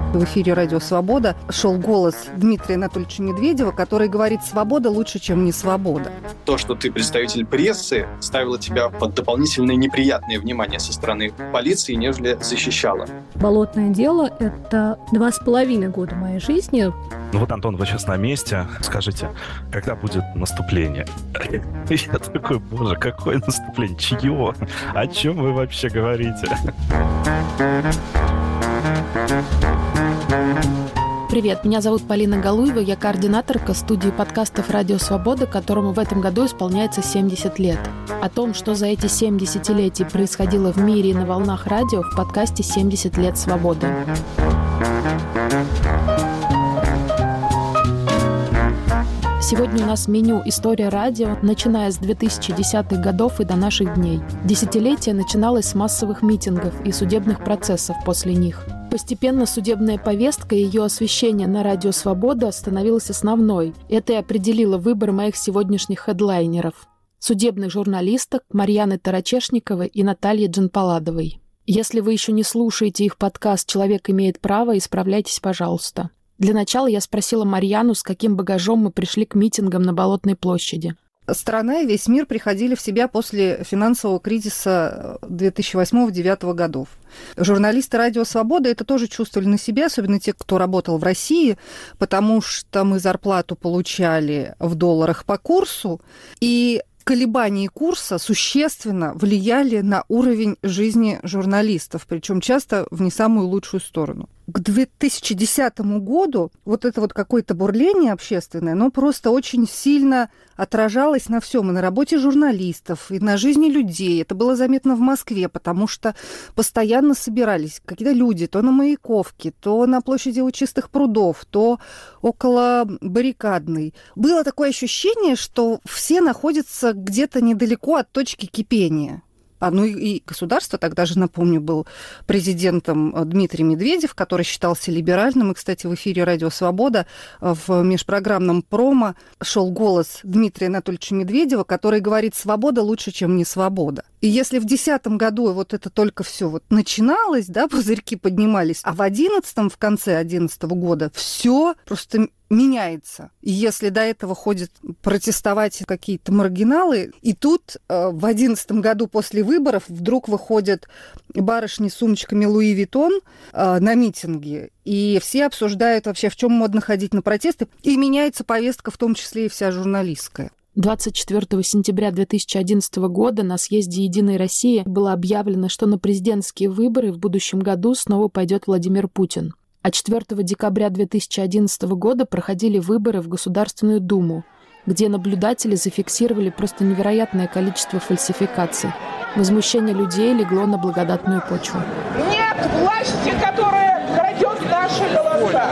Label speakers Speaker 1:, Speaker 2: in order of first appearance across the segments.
Speaker 1: В эфире «Радио Свобода» шел голос Дмитрия Анатольевича Медведева, который говорит: «Свобода лучше, чем не свобода».
Speaker 2: То, что ты представитель прессы, ставило тебя под дополнительное неприятное внимание со стороны полиции, нежели защищало.
Speaker 3: Болотное дело – это 2,5 года моей жизни.
Speaker 4: Ну вот, Антон, вы сейчас на месте. Скажите, когда будет наступление? Я такой: боже, какое наступление? Чье? О чем вы вообще говорите?
Speaker 5: Привет, меня зовут Полина Галуева, я координаторка студии подкастов «Радио Свобода», которому в этом году исполняется 70 лет. О том, что за эти 7 десятилетий происходило в мире и на волнах радио, в подкасте «70 лет свободы». Сегодня у нас меню «История радио», начиная с 2010-х годов и до наших дней. Десятилетие начиналось с массовых митингов и судебных процессов после них. Постепенно судебная повестка и ее освещение на «Радио Свобода» становилась основной. Это и определило выбор моих сегодняшних хедлайнеров – судебных журналисток Марьяны Тарачешниковой и Натальи Джанпаладовой. Если вы еще не слушаете их подкаст «Человек имеет право», исправляйтесь, пожалуйста. Для начала я спросила Марьяну, с каким багажом мы пришли к митингам на Болотной площади.
Speaker 1: Страна и весь мир приходили в себя после финансового кризиса 2008-2009 годов. Журналисты «Радио Свобода» это тоже чувствовали на себе, особенно те, кто работал в России, потому что мы зарплату получали в долларах по курсу, и колебания курса существенно влияли на уровень жизни журналистов, причем часто в не самую лучшую сторону. К 2010 году вот это вот какое-то бурление общественное, оно просто очень сильно отражалось на всем, и на работе журналистов, и на жизни людей. Это было заметно в Москве, потому что постоянно собирались какие-то люди, то на Маяковке, то на площади у Чистых прудов, то около Баррикадной. Было такое ощущение, что все находятся где-то недалеко от точки кипения. Ну и государство, тогда же, напомню, был президентом Дмитрий Медведев, который считался либеральным. И, кстати, в эфире «Радио Свобода» в межпрограммном промо шел голос Дмитрия Анатольевича Медведева, который говорит: «Свобода лучше, чем не свобода». И если в 2010 году вот это только все вот начиналось, да, пузырьки поднимались, а в 2011, в конце 2011 года все просто меняется. И если до этого ходят протестовать какие-то маргиналы, и тут в 2011 году после выборов вдруг выходят барышни с сумочками Луи Виттон на митинги, и все обсуждают вообще, в чем модно ходить на протесты, и меняется повестка, в том числе и вся журналистская.
Speaker 5: 24 сентября 2011 года на съезде «Единой России» было объявлено, что на президентские выборы в будущем году снова пойдет Владимир Путин. А 4 декабря 2011 года проходили выборы в Государственную Думу, где наблюдатели зафиксировали просто невероятное количество фальсификаций. Возмущение людей легло на благодатную почву.
Speaker 6: Нет власти, которая крадет наши голоса.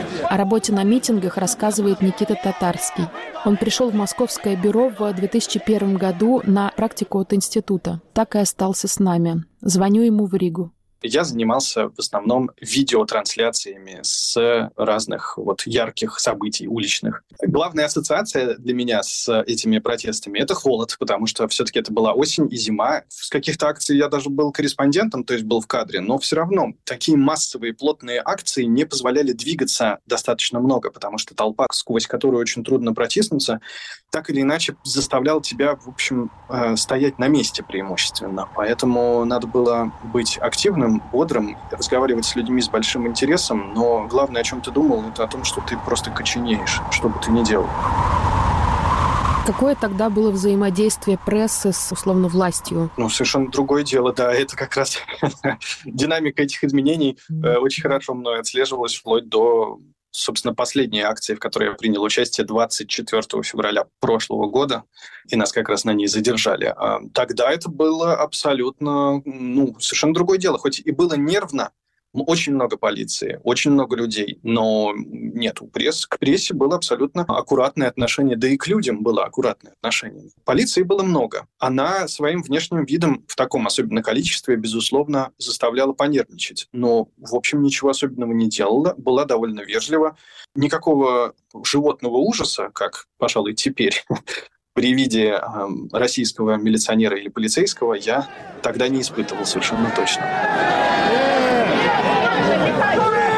Speaker 5: О работе на митингах рассказывает Никита Татарский. Он пришел в Московское бюро в 2001 году на практику от института. Так и остался с нами. Звоню ему в Ригу.
Speaker 2: Я занимался в основном видеотрансляциями с разных вот ярких событий уличных. Главная ассоциация для меня с этими протестами – это холод, потому что все-таки это была осень и зима. С каких-то акций я даже был корреспондентом, то есть был в кадре, но все равно такие массовые плотные акции не позволяли двигаться достаточно много, потому что толпа, сквозь которую очень трудно протиснуться, так или иначе заставляла тебя, в общем, стоять на месте преимущественно. Поэтому надо было быть активным, бодрым, разговаривать с людьми с большим интересом, но главное, о чем ты думал, это о том, что ты просто коченеешь, что бы ты ни делал.
Speaker 5: Какое тогда было взаимодействие прессы с, условно, властью?
Speaker 2: Совершенно другое дело, да. Это как раз динамика этих изменений очень хорошо мной отслеживалась вплоть до, собственно, последней акции, в которой я принял участие 24 февраля прошлого года, и нас как раз на ней задержали. Тогда это было абсолютно, совершенно другое дело. Хоть и было нервно, очень много полиции, очень много людей, но нет, к прессе было абсолютно аккуратное отношение, да и к людям было аккуратное отношение. Полиции было много. Она своим внешним видом в таком особенно количестве, безусловно, заставляла понервничать. Но, в общем, ничего особенного не делала, была довольно вежлива. Никакого животного ужаса, как, пожалуй, теперь, при виде российского милиционера или полицейского, я тогда не испытывал совершенно точно.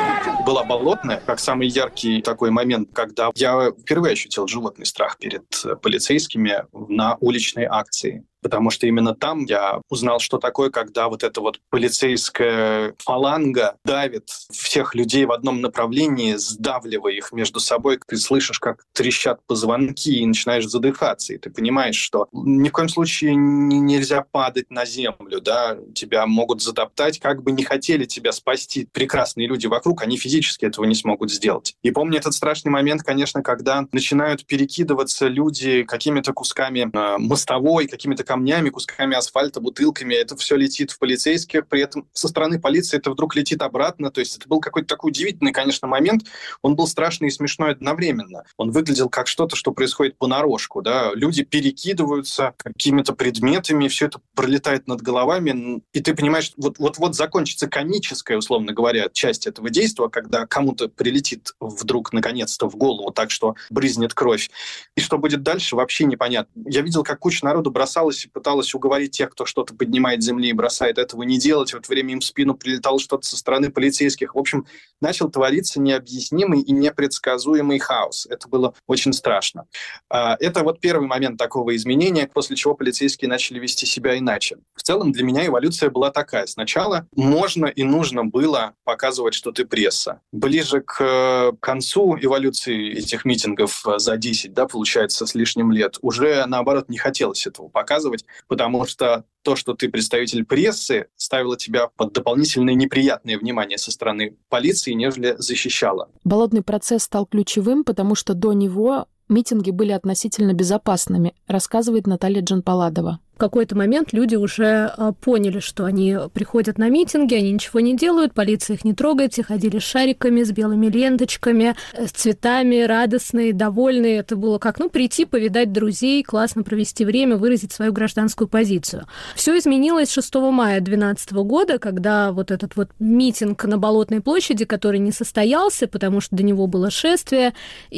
Speaker 2: была Болотная, как самый яркий такой момент, когда я впервые ощутил животный страх перед полицейскими на уличной акции. Потому что именно там я узнал, что такое, когда вот эта вот полицейская фаланга давит всех людей в одном направлении, сдавливая их между собой. Ты слышишь, как трещат позвонки, и начинаешь задыхаться. И ты понимаешь, что ни в коем случае нельзя падать на землю, да? Тебя могут затоптать, как бы не хотели тебя спасти прекрасные люди вокруг, они физически этого не смогут сделать. И помню этот страшный момент, конечно, когда начинают перекидываться люди какими-то кусками мостовой, какими-то камнями, кусками асфальта, бутылками. Это все летит в полицейских. При этом со стороны полиции это вдруг летит обратно. То есть это был какой-то такой удивительный, конечно, момент. Он был страшный и смешной одновременно. Он выглядел как что-то, что происходит понарошку. Да? Люди перекидываются какими-то предметами, все это пролетает над головами. И ты понимаешь, вот закончится комическая, условно говоря, часть этого действия, когда кому-то прилетит вдруг, наконец-то, в голову так, что брызнет кровь. И что будет дальше, вообще непонятно. Я видел, как куча народу бросалась и пыталась уговорить тех, кто что-то поднимает с земли и бросает, этого не делать. В это время им в спину прилетало что-то со стороны полицейских. В общем, начал твориться необъяснимый и непредсказуемый хаос. Это было очень страшно. Это вот первый момент такого изменения, после чего полицейские начали вести себя иначе. В целом для меня эволюция была такая. Сначала можно и нужно было показывать, что ты пресса. Ближе к концу эволюции этих митингов за 10, да, получается, с лишним лет, уже наоборот не хотелось этого показывать, потому что то, что ты представитель прессы, ставило тебя под дополнительное неприятное внимание со стороны полиции, нежели защищало.
Speaker 5: Болотный процесс стал ключевым, потому что до него митинги были относительно безопасными, рассказывает Наталья Джанпаладова.
Speaker 3: В какой-то момент люди уже поняли, что они приходят на митинги, они ничего не делают, полиция их не трогает, все ходили с шариками, с белыми ленточками, с цветами, радостные, довольные. Это было как, прийти, повидать друзей, классно провести время, выразить свою гражданскую позицию. Все изменилось 6 мая 2012 года, когда вот этот вот митинг на Болотной площади, который не состоялся, потому что до него было шествие,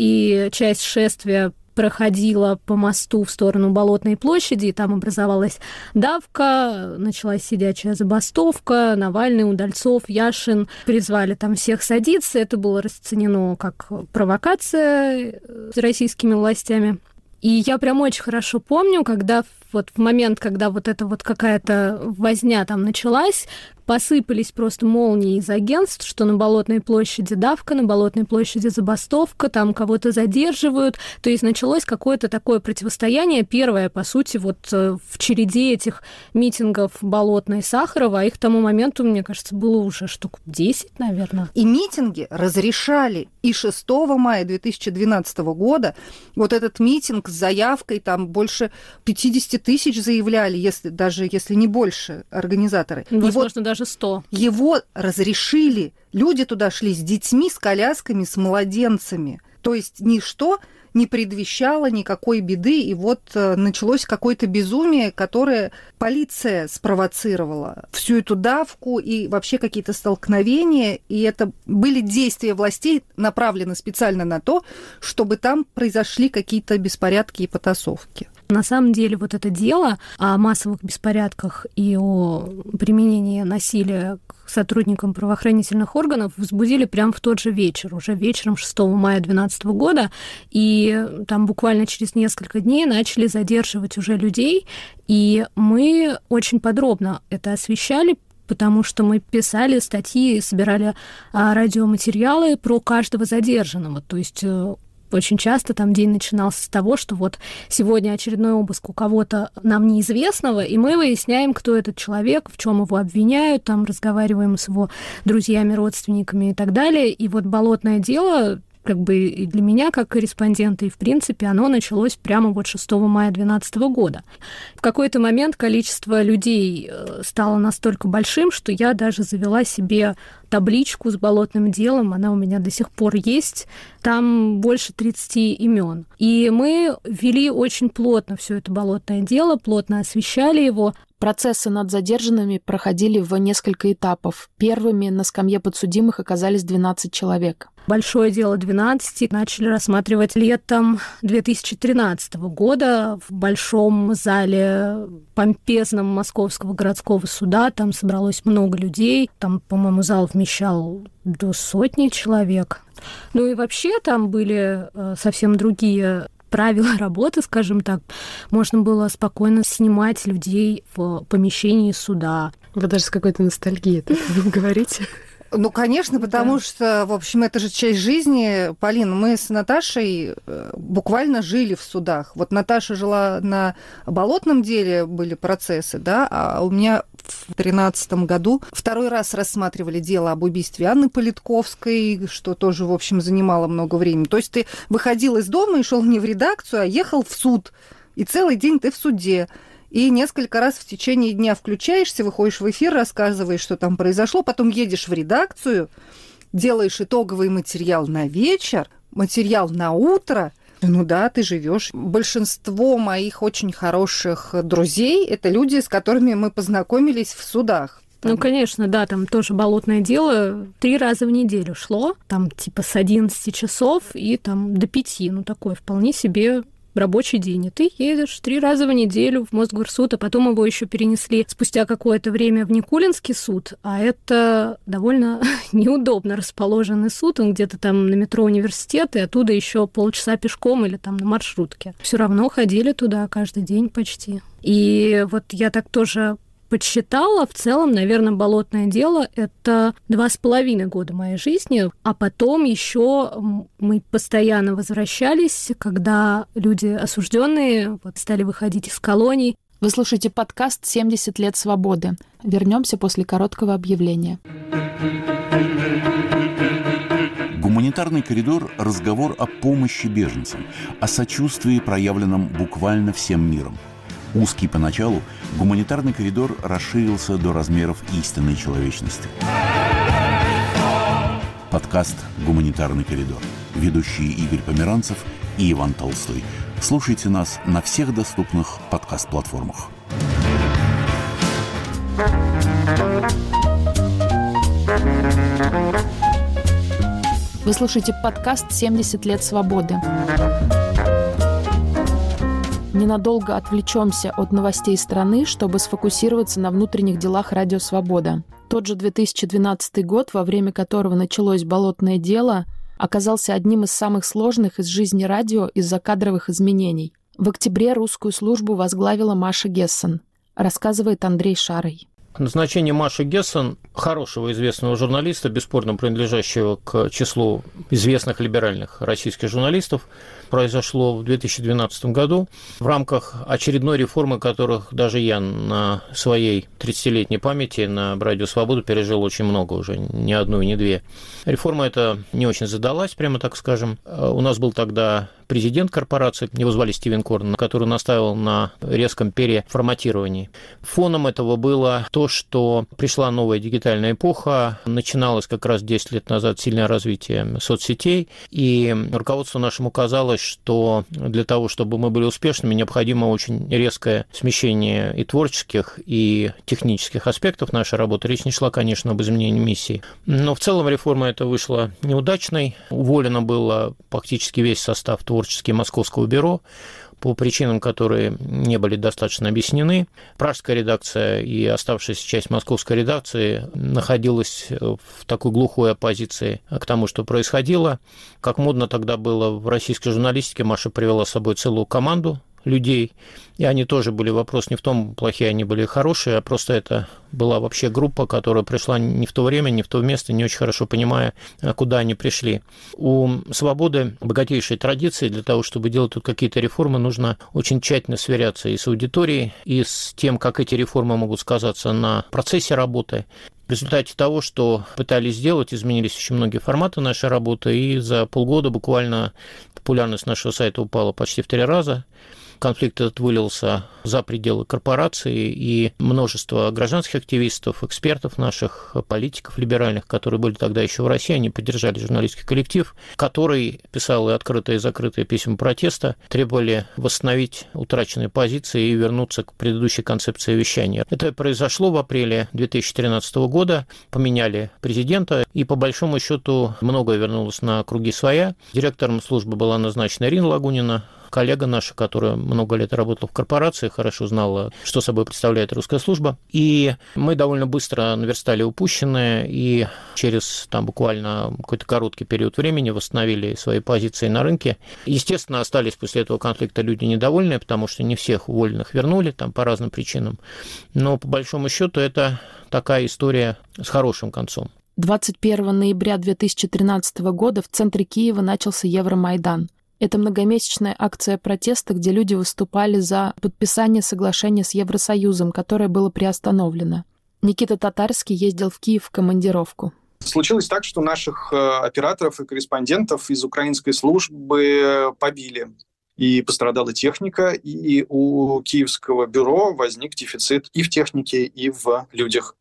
Speaker 3: и часть шествия проходила по мосту в сторону Болотной площади, и там образовалась давка, началась сидячая забастовка, Навальный, Удальцов, Яшин призвали там всех садиться. Это было расценено как провокация российскими властями. И я прям очень хорошо помню, когда вот в момент, когда вот эта вот какая-то возня там началась, посыпались просто молнии из агентств, что на Болотной площади давка, на Болотной площади забастовка, там кого-то задерживают. То есть началось какое-то такое противостояние, первое, по сути, вот в череде этих митингов Болотной и Сахарова, а их к тому моменту, мне кажется, было уже штук 10, наверное.
Speaker 1: И митинги разрешали. И 6 мая 2012 года вот этот митинг с заявкой, там больше 50 тысяч заявляли, если не больше, организаторы.
Speaker 3: Возможно, даже 100.
Speaker 1: Его разрешили. Люди туда шли с детьми, с колясками, с младенцами. То есть ничто не предвещало никакой беды, и вот началось какое-то безумие, которое полиция спровоцировала. Всю эту давку и вообще какие-то столкновения, и это были действия властей, направлены специально на то, чтобы там произошли какие-то беспорядки и потасовки.
Speaker 3: На самом деле вот это дело о массовых беспорядках и о применении насилия к сотрудникам правоохранительных органов возбудили прямо в тот же вечер, уже вечером 6 мая 2012 года, и там буквально через несколько дней начали задерживать уже людей, и мы очень подробно это освещали, потому что мы писали статьи, собирали радиоматериалы про каждого задержанного, то есть очень часто там день начинался с того, что вот сегодня очередной обыск у кого-то нам неизвестного, и мы выясняем, кто этот человек, в чем его обвиняют, там разговариваем с его друзьями, родственниками и так далее. И вот болотное дело, как бы и для меня, как корреспондента, и в принципе оно началось прямо вот 6 мая 2012 года. В какой-то момент количество людей стало настолько большим, что я даже завела себе табличку с болотным делом, она у меня до сих пор есть, там больше 30 имен. И мы вели очень плотно все это болотное дело, плотно освещали его.
Speaker 5: Процессы над задержанными проходили в несколько этапов. Первыми на скамье подсудимых оказались 12 человек.
Speaker 3: Большое дело 12 начали рассматривать летом 2013 года в большом зале помпезном Московского городского суда. Там собралось много людей. Там, по-моему, зал в вмещал до 100 человек. Ну и вообще там были совсем другие правила работы, скажем так. Можно было спокойно снимать людей в помещении суда.
Speaker 5: Вы даже с какой-то ностальгией так говорите.
Speaker 1: Ну, конечно, потому что, в общем, это же часть жизни. Полин, мы с Наташей буквально жили в судах. Вот Наташа жила на болотном деле, были процессы, да, а у меня в 2013 году второй раз рассматривали дело об убийстве Анны Политковской, что тоже, в общем, занимало много времени. То есть ты выходил из дома и шел не в редакцию, а ехал в суд. И целый день ты в суде. И несколько раз в течение дня включаешься, выходишь в эфир, рассказываешь, что там произошло, потом едешь в редакцию, делаешь итоговый материал на вечер, материал на утро. Ну да, ты живешь. Большинство моих очень хороших друзей – это люди, с которыми мы познакомились в судах.
Speaker 3: Ну, конечно, да, там тоже болотное дело 3 раза в неделю шло, там типа с 11 часов и там до 5, ну такое вполне себе рабочий день, и ты едешь 3 раза в неделю в Мосгорсуд, а потом его еще перенесли спустя какое-то время в Никулинский суд, а это довольно неудобно расположенный суд, он где-то там на метро Университет, и оттуда еще полчаса пешком или там на маршрутке. Все равно ходили туда каждый день почти. И вот я так тоже подсчитала, в целом, наверное, болотное дело – это 2,5 года моей жизни, а потом еще мы постоянно возвращались, когда люди осужденные стали выходить из колоний.
Speaker 5: Вы слушаете подкаст «70 лет свободы». Вернемся после короткого объявления.
Speaker 7: Гуманитарный коридор – разговор о помощи беженцам, о сочувствии, проявленном буквально всем миром. Узкий поначалу, гуманитарный коридор расширился до размеров истинной человечности. Подкаст «Гуманитарный коридор». Ведущие Игорь Померанцев и Иван Толстой. Слушайте нас на всех доступных подкаст-платформах.
Speaker 5: Вы слушаете подкаст «70 лет свободы». Ненадолго отвлечемся от новостей страны, чтобы сфокусироваться на внутренних делах «Радио Свобода». Тот же 2012 год, во время которого началось болотное дело, оказался одним из самых сложных из жизни радио из-за кадровых изменений. В октябре русскую службу возглавила Маша Гессен, рассказывает Андрей Шарый.
Speaker 8: Назначение Маши Гессен, хорошего известного журналиста, бесспорно принадлежащего к числу известных либеральных российских журналистов, произошло в 2012 году в рамках очередной реформы, которых даже я на своей 30-летней памяти на Радио Свободу пережил очень много, уже не одну и не две. Реформа эта не очень задалась, прямо так скажем. У нас был тогда президент корпорации, его звали Стивен Корн, который настаивал на резком переформатировании. Фоном этого было то, что пришла новая дигитальная эпоха, начиналось как раз 10 лет назад сильное развитие соцсетей, и руководство нашему казалось, что для того, чтобы мы были успешными, необходимо очень резкое смещение и творческих, и технических аспектов нашей работы. Речь не шла, конечно, об изменении миссии. Но в целом реформа эта вышла неудачной. Уволено было практически весь состав творческий Московского бюро по причинам, которые не были достаточно объяснены. Пражская редакция и оставшаяся часть московской редакции находилась в такой глухой оппозиции к тому, что происходило. Как модно тогда было в российской журналистике, Маша привела с собой целую команду людей, и они тоже были, вопрос не в том, плохие они были, хорошие, а просто это была вообще группа, которая пришла не в то время, не в то место, не очень хорошо понимая, куда они пришли. У «Свободы» богатейшие традиции. Для того, чтобы делать тут какие-то реформы, нужно очень тщательно сверяться и с аудиторией, и с тем, как эти реформы могут сказаться на процессе работы. В результате того, что пытались сделать, изменились очень многие форматы нашей работы, и за полгода буквально популярность нашего сайта упала почти в 3 раза. Конфликт этот вылился за пределы корпорации, и множество гражданских активистов, экспертов наших, политиков либеральных, которые были тогда еще в России, они поддержали журналистский коллектив, который писал и открытые, и закрытые письма протеста, требовали восстановить утраченные позиции и вернуться к предыдущей концепции вещания. Это произошло в апреле 2013 года, поменяли президента, и по большому счету многое вернулось на круги своя. Директором службы была назначена Ирина Лагунина, коллега наша, которая много лет работала в корпорации, хорошо знала, что собой представляет русская служба. И мы довольно быстро наверстали упущенное, и через буквально какой-то короткий период времени восстановили свои позиции на рынке. Естественно, остались после этого конфликта люди недовольные, потому что не всех уволенных вернули по разным причинам. Но по большому счету это такая история с хорошим концом.
Speaker 5: 21 ноября 2013 года в центре Киева начался Евромайдан. Это многомесячная акция протеста, где люди выступали за подписание соглашения с Евросоюзом, которое было приостановлено. Никита Татарский ездил в Киев в командировку.
Speaker 2: Случилось так, что наших операторов и корреспондентов из украинской службы побили. И пострадала техника, и у киевского бюро возник дефицит и в технике, и в людях.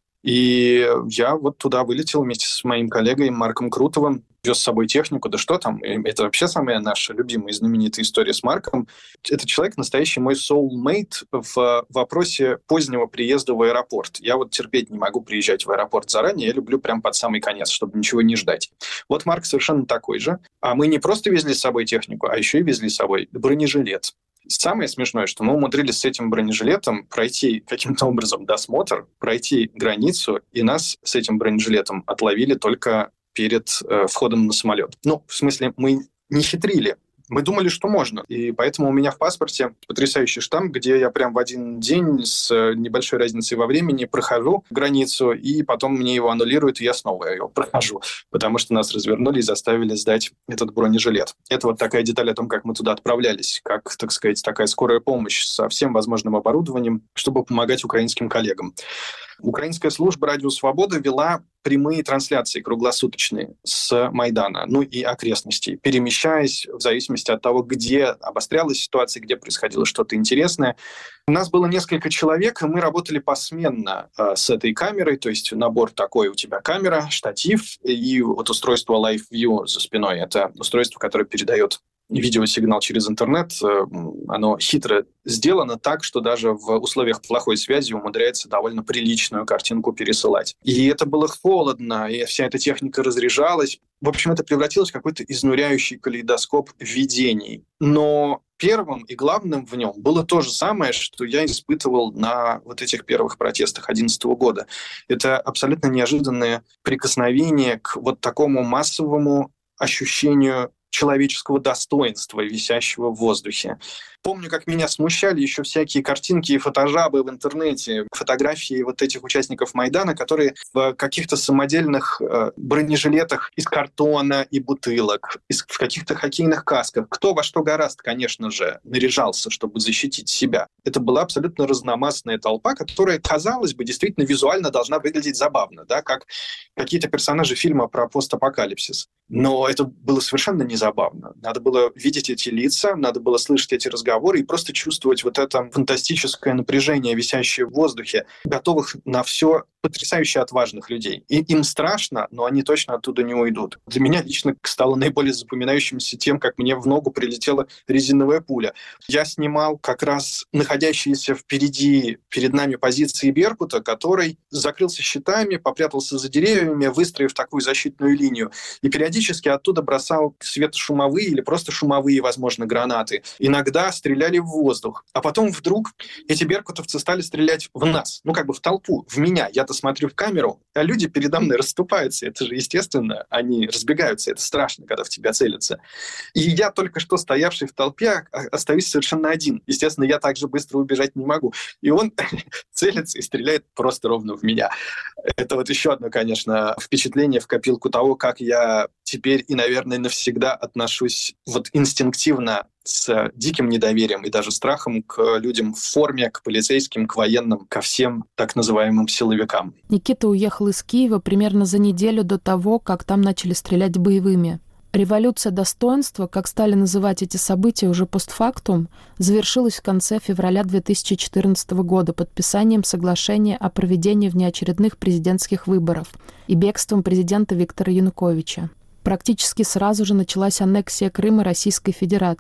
Speaker 2: И я туда вылетел вместе с моим коллегой Марком Крутовым, вез с собой технику, да что там, это вообще самая наша любимая и знаменитая история с Марком. Этот человек настоящий мой soulmate в вопросе позднего приезда в аэропорт. Я терпеть не могу приезжать в аэропорт заранее, я люблю прям под самый конец, чтобы ничего не ждать. Марк совершенно такой же. А мы не просто везли с собой технику, а еще и везли с собой бронежилет. Самое смешное, что мы умудрились с этим бронежилетом пройти каким-то образом досмотр, пройти границу, и нас с этим бронежилетом отловили только перед входом на самолет. В смысле, мы не хитрили. Мы думали, что можно. И поэтому у меня в паспорте потрясающий штамп, где я прям в один день с небольшой разницей во времени прохожу границу, и потом мне его аннулируют, и я снова его прохожу, потому что нас развернули и заставили сдать этот бронежилет. Это такая деталь о том, как мы туда отправлялись, как, так сказать, такая скорая помощь со всем возможным оборудованием, чтобы помогать украинским коллегам. Украинская служба «Радио Свобода» вела прямые трансляции круглосуточные с Майдана, и окрестностей, перемещаясь в зависимости от того, где обострялась ситуация, где происходило что-то интересное. У нас было несколько человек, и мы работали посменно с этой камерой, то есть набор такой: у тебя камера, штатив и устройство Live View за спиной. Это устройство, которое передает видеосигнал через интернет. Оно хитро сделано так, что даже в условиях плохой связи умудряется довольно приличную картинку пересылать. И это было холодно, и вся эта техника разряжалась. В общем, это превратилось в какой-то изнуряющий калейдоскоп видений. Но первым и главным в нем было то же самое, что я испытывал на этих первых протестах 2011 года. Это абсолютно неожиданное прикосновение к такому массовому ощущению человеческого достоинства, висящего в воздухе. Помню, как меня смущали еще всякие картинки и фотожабы в интернете, фотографии этих участников Майдана, которые в каких-то самодельных бронежилетах из картона и бутылок, в каких-то хоккейных касках. Кто во что гораздо, конечно же, наряжался, чтобы защитить себя. Это была абсолютно разномастная толпа, которая, казалось бы, действительно визуально должна выглядеть забавно, как какие-то персонажи фильма про постапокалипсис. Но это было совершенно не забавно. Надо было видеть эти лица, надо было слышать эти разговоры и просто чувствовать это фантастическое напряжение, висящее в воздухе, готовых на все, потрясающе отважных людей. И им страшно, но они точно оттуда не уйдут. Для меня лично стало наиболее запоминающимся тем, как мне в ногу прилетела резиновая пуля. Я снимал как раз находящиеся впереди, перед нами позиции Беркута, который закрылся щитами, попрятался за деревьями, выстроив такую защитную линию. И периодически оттуда бросал светошумовые или просто шумовые, возможно, гранаты. Иногда стреляли в воздух. А потом вдруг эти беркутовцы стали стрелять в нас, в толпу, в меня. Я-то смотрю в камеру, а люди передо мной расступаются. Это же естественно, они разбегаются. Это страшно, когда в тебя целятся. И я, только что стоявший в толпе, остаюсь совершенно один. Естественно, я так же быстро убежать не могу. И он целится и стреляет просто ровно в меня. Это еще одно, конечно, впечатление в копилку того, как я теперь и, наверное, навсегда отношусь инстинктивно с диким недоверием и даже страхом к людям в форме, к полицейским, к военным, ко всем так называемым силовикам.
Speaker 5: Никита уехал из Киева примерно за неделю до того, как там начали стрелять боевыми. Революция достоинства, как стали называть эти события уже постфактум, завершилась в конце февраля 2014 года подписанием соглашения о проведении внеочередных президентских выборов и бегством президента Виктора Януковича. Практически сразу же началась аннексия Крыма Российской Федерацией.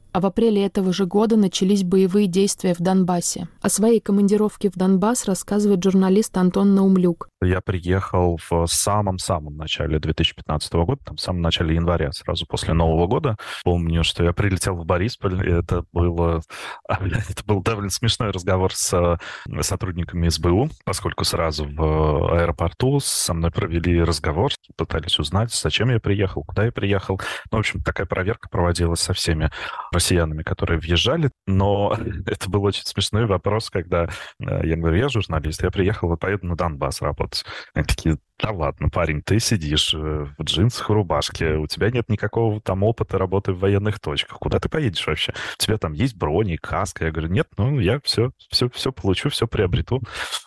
Speaker 5: А в апреле этого же года начались боевые действия в Донбассе. О своей командировке в Донбасс рассказывает журналист Антон Наумлюк.
Speaker 4: Я приехал в самом-самом начале 2015 года, там, в самом начале января, сразу после Нового года. Помню, что я прилетел в Борисполь, и это был довольно смешной разговор с сотрудниками СБУ, поскольку сразу в аэропорту со мной провели разговор, пытались узнать, зачем я приехал, куда я приехал. Ну, в общем, такая проверка проводилась со всеми россиянами, которые въезжали, но это был очень смешной вопрос, когда я говорю, я журналист, я приехал, вот поеду на Донбасс работать. Они такие, да ладно, парень, ты сидишь в джинсах и рубашке, у тебя нет никакого там опыта работы в военных точках, куда ты поедешь вообще? У тебя там есть брони, каска? Я говорю, нет, ну я все получу, все приобрету.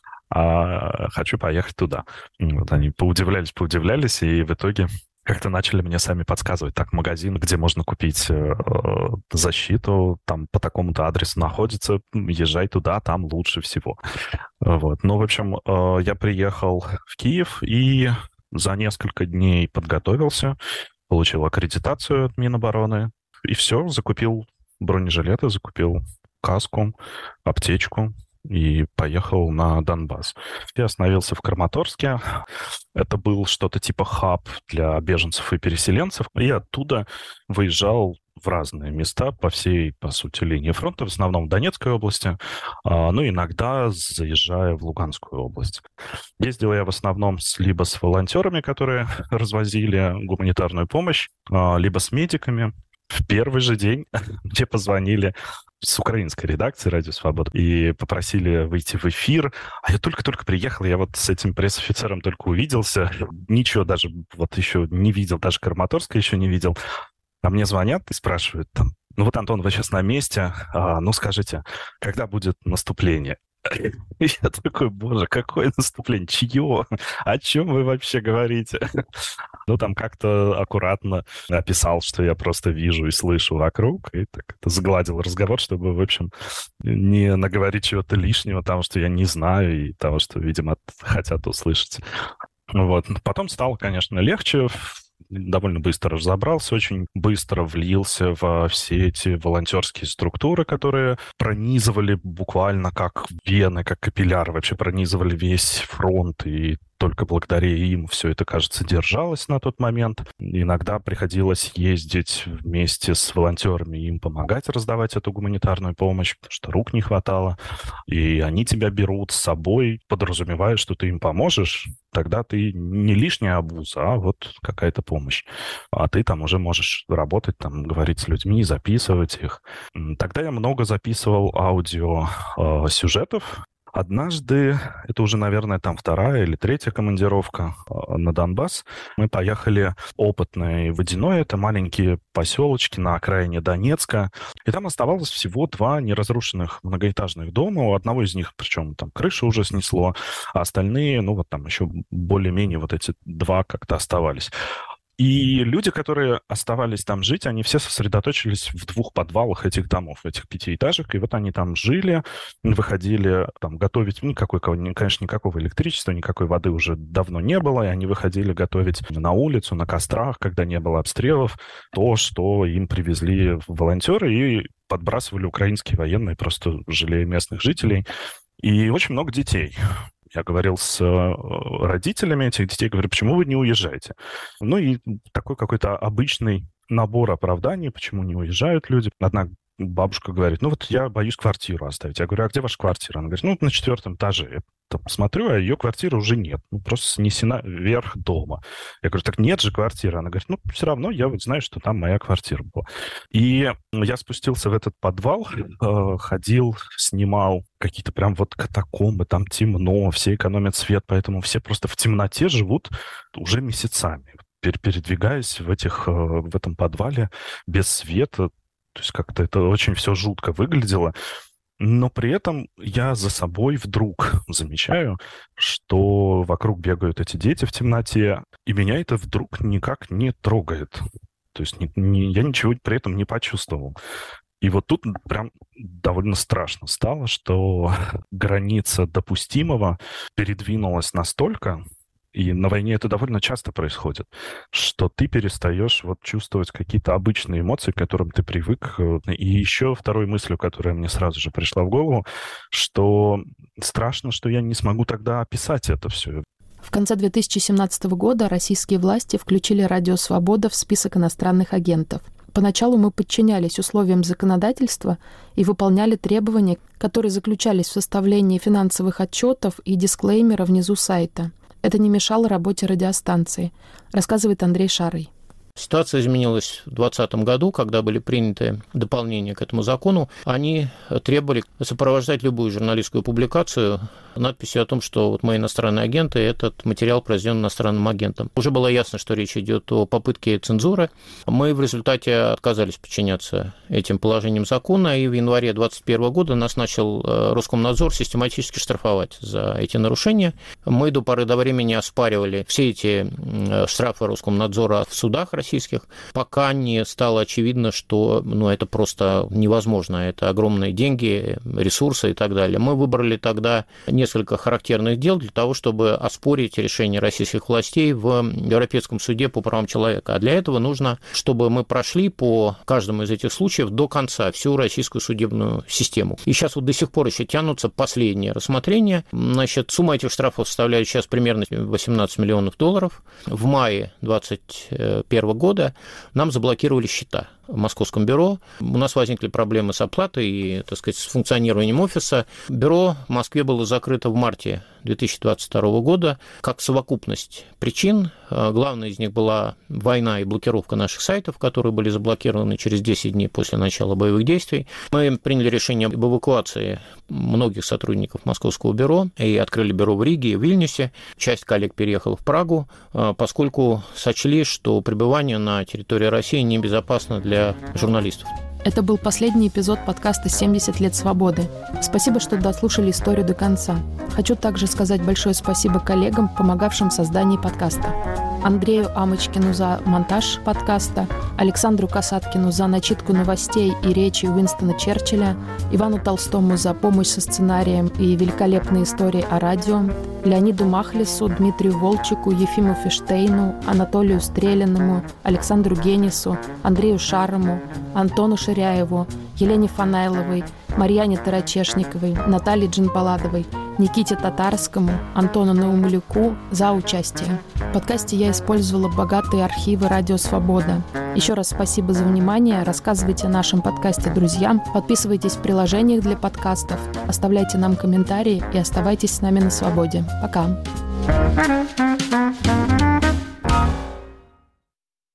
Speaker 4: Хочу поехать туда. Вот они поудивлялись, и в итоге как-то начали мне сами подсказывать. Так, магазин, где можно купить защиту, там по такому-то адресу находится, езжай туда, там лучше всего. Вот. Ну, в общем, я приехал в Киев и за несколько дней подготовился, получил аккредитацию от Минобороны, и все, закупил бронежилеты, закупил каску, аптечку, и поехал на Донбасс. Я остановился в Краматорске. Это был что-то типа хаб для беженцев и переселенцев. И оттуда выезжал в разные места по всей, по сути, линии фронта, в основном в Донецкой области, ну, иногда заезжая в Луганскую область. Ездил я в основном либо с волонтерами, которые развозили гуманитарную помощь, либо с медиками. В первый же день мне позвонили с украинской редакции «Радио Свобода» и попросили выйти в эфир. А я только-только приехал, я вот с этим пресс-офицером только увиделся. Ничего даже вот еще не видел, даже Краматорска еще не видел. А мне звонят и спрашивают там, ну вот, Антон, вы сейчас на месте, ну скажите, когда будет наступление? И я такой, боже, какое наступление? Чье? О чем вы вообще говорите? Ну, там как-то аккуратно описал, что я просто вижу и слышу вокруг, и так это сгладил разговор, чтобы, в общем, не наговорить чего-то лишнего, того, что я не знаю, и того, что, видимо, хотят услышать. Вот. Потом стало, конечно, легче. Довольно быстро разобрался, очень быстро влился во все эти волонтерские структуры, которые пронизывали буквально как вены, как капилляры, вообще пронизывали весь фронт, и только благодаря им все это, кажется, держалось на тот момент. Иногда приходилось ездить вместе с волонтерами, им помогать раздавать эту гуманитарную помощь, потому что рук не хватало. И они тебя берут с собой, подразумевая, что ты им поможешь, тогда ты не лишняя обуза, а вот какая-то помощь. А ты там уже можешь работать, там, говорить с людьми, записывать их. Тогда я много записывал аудиосюжетов. Однажды, это уже, наверное, там 2-я или 3-я командировка на Донбасс, мы поехали в Опытное Водяное, это маленькие поселочки на окраине Донецка, и там оставалось всего 2 неразрушенных многоэтажных дома, у одного из них, причем там крышу уже снесло, а остальные, ну вот там еще более-менее вот эти 2 как-то оставались. И люди, которые оставались там жить, они все сосредоточились в 2 подвалах этих домов, этих 5-этажек. И вот они там жили, выходили там готовить, конечно, никакого электричества, никакой воды уже давно не было, и они выходили готовить на улицу, на кострах, когда не было обстрелов, то, что им привезли волонтеры, и подбрасывали украинские военные, просто жалея местных жителей. И очень много детей. Я говорил с родителями этих детей, говорю, почему вы не уезжаете? Ну и такой какой-то обычный набор оправданий, почему не уезжают люди. Одна бабушка говорит, ну вот я боюсь квартиру оставить. Я говорю, а где ваша квартира? Она говорит, ну на 4-м этаже. Я там смотрю, а ее квартиры уже нет. Ну просто снесена вверх дома. Я говорю, так нет же квартиры. Она говорит, ну все равно я вот знаю, что там моя квартира была. И я спустился в этот подвал, ходил, снимал какие-то прям вот катакомбы, там темно, все экономят свет, поэтому все просто в темноте живут уже месяцами, передвигаясь в этом подвале без света. То есть как-то это очень все жутко выглядело. Но при этом я за собой вдруг замечаю, что вокруг бегают эти дети в темноте, и меня это вдруг никак не трогает. То есть я ничего при этом не почувствовал. И вот тут прям довольно страшно стало, что граница допустимого передвинулась настолько, И на войне это довольно часто происходит, что ты перестаешь вот чувствовать какие-то обычные эмоции, к которым ты привык. И еще второй мыслью, которая мне сразу же пришла в голову, что страшно, что я не смогу тогда описать это все.
Speaker 5: В конце 2017 года российские власти включили «Радио Свобода» в список иностранных агентов. Поначалу мы подчинялись условиям законодательства и выполняли требования, которые заключались в составлении финансовых отчетов и дисклеймера внизу сайта. Это не мешало работе радиостанции, рассказывает Андрей Шарый.
Speaker 8: Ситуация изменилась в 2020 году, когда были приняты дополнения к этому закону. Они требовали сопровождать любую журналистскую публикацию надписью о том, что вот мы иностранные агенты, этот материал произведен иностранным агентом. Уже было ясно, что речь идет о попытке цензуры. Мы в результате отказались подчиняться этим положениям закона, и в январе 2021 года нас начал Роскомнадзор систематически штрафовать за эти нарушения. Мы до поры до времени оспаривали все эти штрафы Роскомнадзора в судах российских, пока не стало очевидно, что это просто невозможно. Это огромные деньги, ресурсы и так далее. Мы выбрали тогда несколько характерных дел для того, чтобы оспорить решение российских властей в Европейском суде по правам человека. А для этого нужно, чтобы мы прошли по каждому из этих случаев до конца всю российскую судебную систему. И сейчас вот до сих пор еще тянутся последние рассмотрения. Значит, сумма этих штрафов составляет сейчас примерно $18 миллионов. В мае 2021 года нам заблокировали счета в московском бюро. У нас возникли проблемы с оплатой и, так сказать, с функционированием офиса. Бюро в Москве было закрыто в марте 2022 года как совокупность причин. Главной из них была война и блокировка наших сайтов, которые были заблокированы через 10 дней после начала боевых действий. Мы приняли решение об эвакуации многих сотрудников московского бюро и открыли бюро в Риге и в Вильнюсе. Часть коллег переехала в Прагу, поскольку сочли, что пребывание на территории России небезопасно для журналистов.
Speaker 5: Это был последний эпизод подкаста «70 лет свободы». Спасибо, что дослушали историю до конца. Хочу также сказать большое спасибо коллегам, помогавшим в создании подкаста. Андрею Амочкину за монтаж подкаста, Александру Касаткину за начитку новостей и речи Уинстона Черчилля, Ивану Толстому за помощь со сценарием и великолепные истории о радио, Леониду Махлису, Дмитрию Волчику, Ефиму Фиштейну, Анатолию Стрелянному, Александру Генису, Андрею Шарому, Антону Ширяеву, Елене Фанайловой, Марьяне Тарачешниковой, Наталье Джинбаладовой, Никите Татарскому, Антону Наумлюку за участие. В подкасте я использовала богатые архивы «Радио Свобода». Еще раз спасибо за внимание. Рассказывайте о нашем подкасте друзьям, подписывайтесь в приложениях для подкастов, оставляйте нам комментарии и оставайтесь с нами на свободе. Пока!